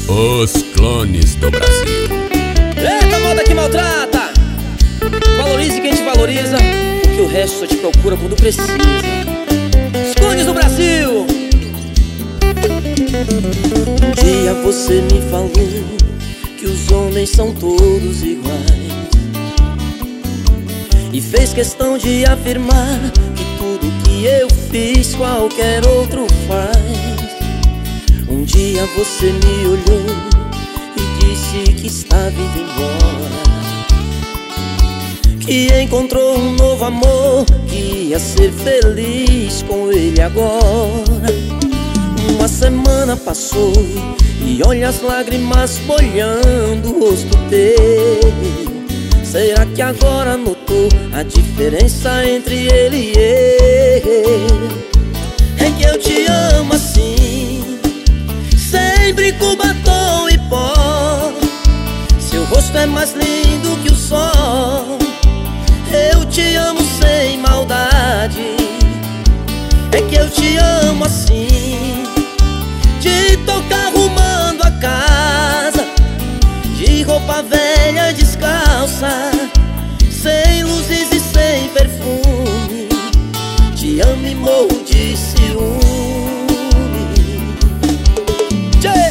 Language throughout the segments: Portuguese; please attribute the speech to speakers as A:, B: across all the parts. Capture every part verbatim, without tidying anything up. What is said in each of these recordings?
A: Os clones do Brasil.
B: Eita, moda que maltrata! Valorize quem te valoriza, porque o resto só te procura quando precisa. Os clones do Brasil! Um dia você me falou que os homens são todos iguais, e fez questão de afirmar que tudo que eu fiz qualquer outro faz. Um dia você me olhou e disse que estava indo embora, que encontrou um novo amor, que ia ser feliz com ele agora. Uma semana passou e olha as lágrimas molhando o rosto teu. Será que agora notou a diferença entre ele e eu? É que eu te amo assim, sem brinco, batom e pó. Seu rosto é mais lindo que o sol. Eu te amo sem maldade. É que eu te amo assim, de tocar arrumando a casa, de roupa velha descalça, sem luzes e sem perfume. Te amo e morro de ciúme. Tchê!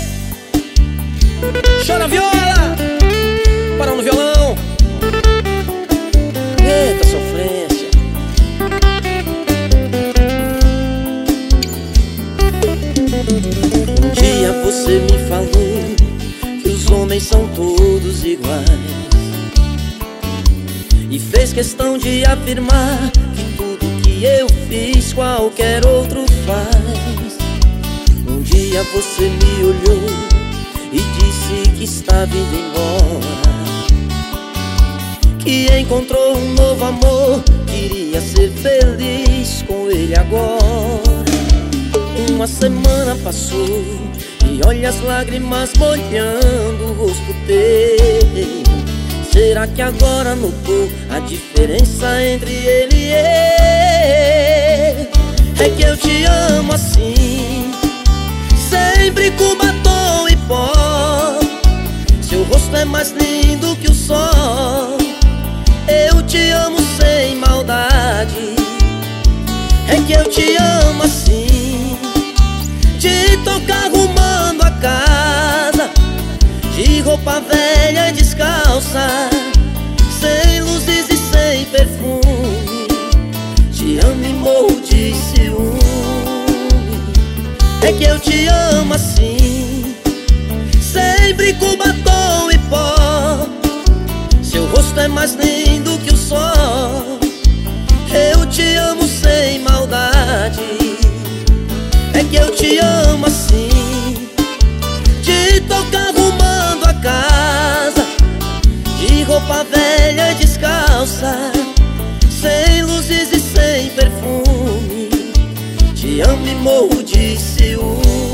B: Chora viola, para no violão. Eita sofrência. Um dia você me falou que os homens são todos iguais, e fez questão de afirmar que tudo que eu fiz qualquer outro faz. Um dia você me olhou e disse que estava indo embora, que encontrou um novo amor, queria ser feliz com ele agora. Uma semana passou e olha as lágrimas molhando o rosto teu. Será que agora notou a diferença entre ele e eu? É que eu te amo assim, sem brinco, batom e pó. Seu rosto é mais lindo que o sol. Eu te amo sem maldade. É que eu te amo assim, de tocar arrumando a casa, de roupa velha descalça, sem luzes e sem perfume. Te amo e morro de ciúme. É que eu te amo assim, sem brinco, batom e pó. Seu rosto é mais lindo que o sol. Eu te amo sem maldade. É que eu te amo assim, de tocar arrumando a casa, de roupa velha descalça, sem luzes e sem perfume. Te amo e morro de ciúme.